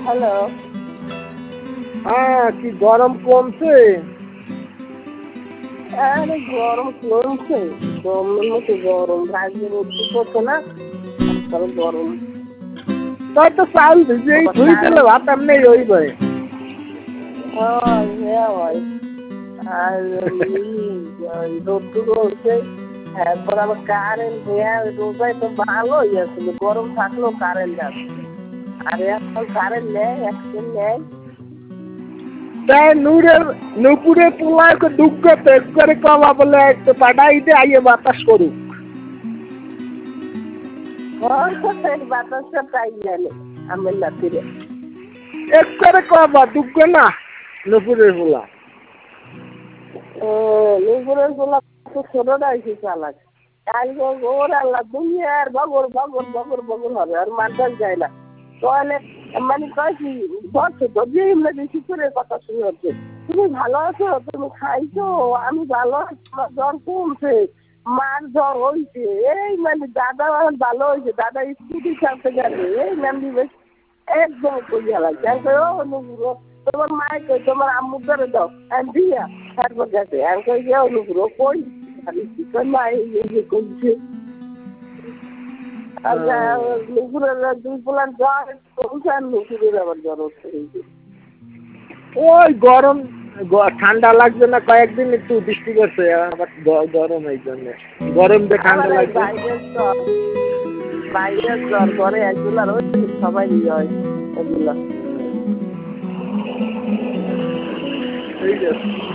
Hello. হ্যাঁ, কি গরম কমছে? আরে গরম কমছে, গরমের মতো গরম, রাজ্যে রোদ্দুর পড়ছে না, তারপরে গরম। তাই তো চাল ভিজিয়েই ধুই দিলে ভাত এমনি হইবে। হয় আর রোদ্দুর হচ্ছে, এরপর আবার কারেন্ট রোজায় তো ভালোই আসলে, গরম থাকলেও কারেন্ট আছে, আর এখন কারেন্ট নেই, এখন নেই। তাই নুপুরে পোলায় দুঃখ পেট করে কমা বলে একটু পাঠাই দে আইয়ে বাতাস করুক। বাতাসটা তাই জানে আমার নাতিরে। এক করে কমা দুঃখ না নুপুরের পোলা। নুপুরের পোলা ছোটটাই সে চালাক, ওর আল্লাহ দুনিয়ার বগর বগর বগর বগর হবে, আর মারতে যায় না। তাহলে মানে কয় কি বলছে তো যে বেশি করে কথা শুনে হচ্ছে, তুমি ভালো আছো, তুমি খাইছো, আমি ভালো আছি, আমার জ্বর কমছে, মার জ্বর হয়েছে, এই মানে দাদা ভালো হয়েছে, দাদা স্কুটি চাপতে গেছে, এই নামনি বেশ একদম কইয়া লাগছে। ও অনুগুলো তোমার মাকে তোমার আম্মু করে দাও দিয়া তারপর গেছে অনুগুলো কই মা এই করছে। নুপুরের দুই পোলার জ্বর কমছে, আর নুপুরের আবার জ্বর হচ্ছে। ওই গরম ঠান্ডা লাগছে না, কয়েকদিন একটু বৃষ্টি করছে আবার গরম এই জন্য গরম দিয়ে ঠান্ডা লাগছে। বাইরের জ্বর ঘরে একজন আর সবাই হয় এগুলা। ঠিক আছে।